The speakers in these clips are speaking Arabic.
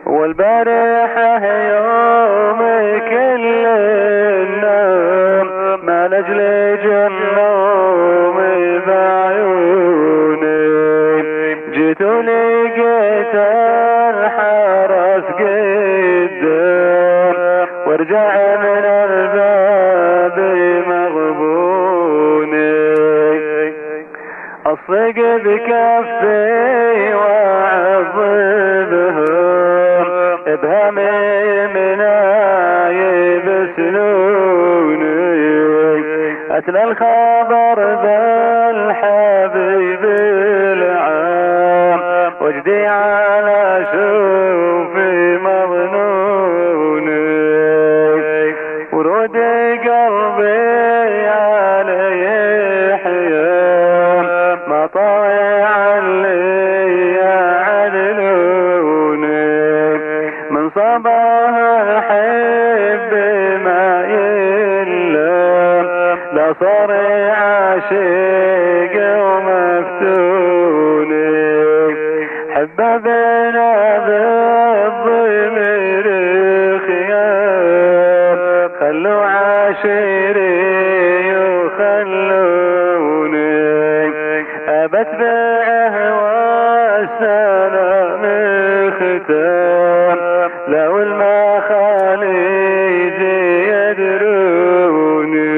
والبارحة يوم كل النوم ما لجل النوم بعيوني جيت ولقيت الحرس قدام وارجع من الباب مغبوني اصق بكفي واعضبهم ابهمي منايب سنوني اتلى الخبر بالحبيب العام وجدي على شوفي مظنوني ورود قلبي علي حيام ما طايع اللي يعدلوني من صباح الحب ما يلام لا صار عاشق ومفتوني حببنا بالضمير خيام خلوا عاشري يخلوني أبت بعهوى السلام ختام لو المخاليج يدروني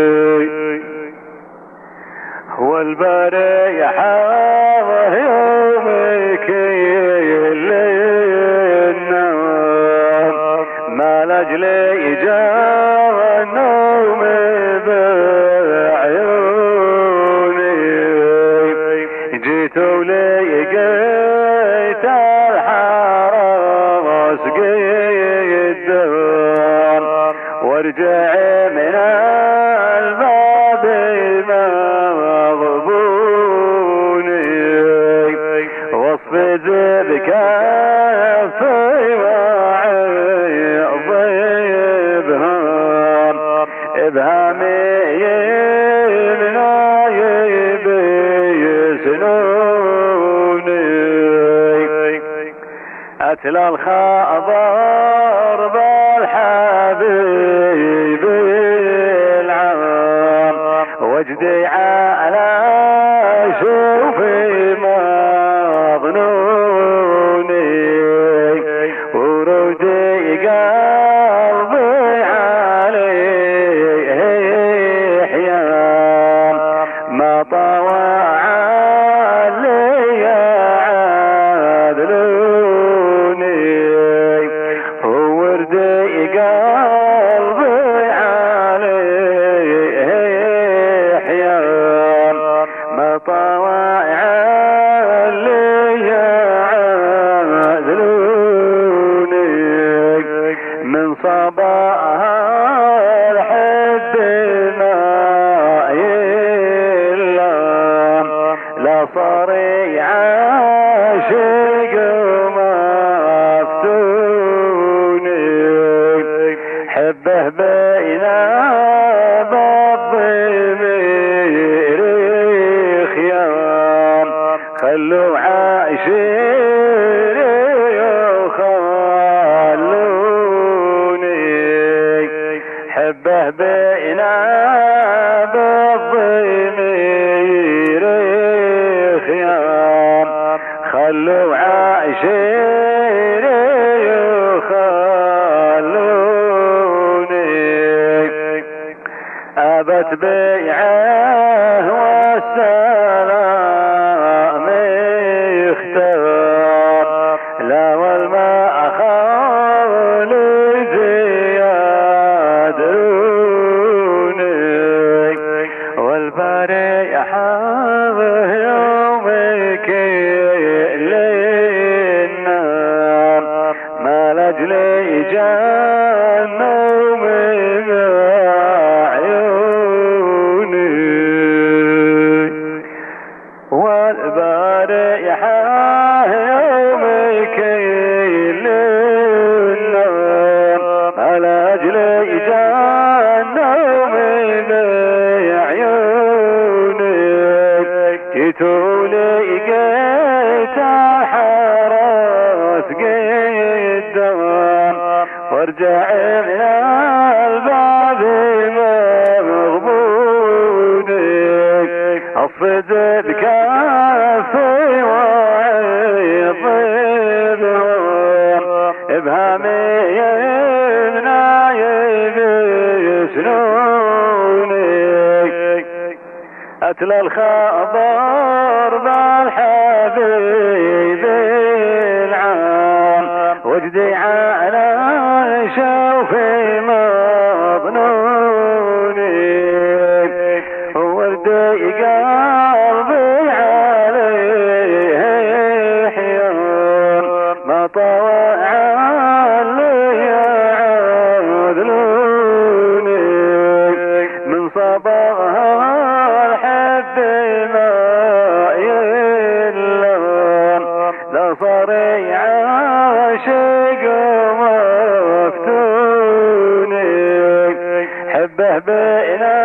هو البارحة يومك النوم ما لجلي جاء النوم بعيوني جيت ولقيت الحرس قدام وارجع من الباب مغبوني واصفد بكفي وعضبهم ابهامي منايب سنوني اتلى الخبر بالحبيب العام وجدي على شوفي مظنوني ورودي قلبي عليه حيام ما طوع اللي يعدلوني وردي قلبي عليه حيام ما طوع اللي يعدلوني من صباح الحب ما يلام لا صار عاشق ومفتوني حبه بين بالضمير خيام خلوا عاشري يخلوني حبه بين بالضمير خيام خلوا عاشري يخلوني أبت بيعه والسلام يختار لا والماء خالد يدروني والبارحة يومك للنار ما لجلي جنوم بعيوني والبارحة يومك للنار ما لجلي جنوم بعيوني جيتوا لقيت حرس قدام الدوام وارجع من الباب مغبونك اصفد الكافي وعيط ابهامي نايب سنونك اتلى الخبر بالحبيب العام وجدي على شوفي مظنوني وردي قلبي عليه حيان ما طوع لي عذلوني من صباها الحب ما يلون لا صري عاشق مفتوني حبه بينا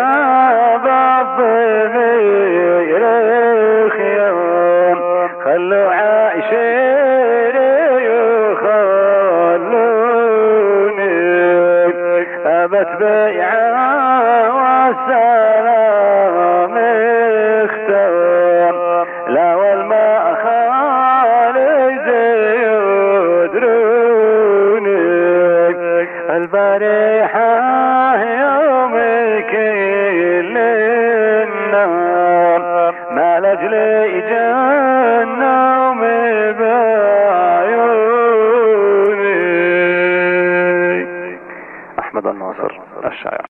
بالضمير الخيام خلوا عاشق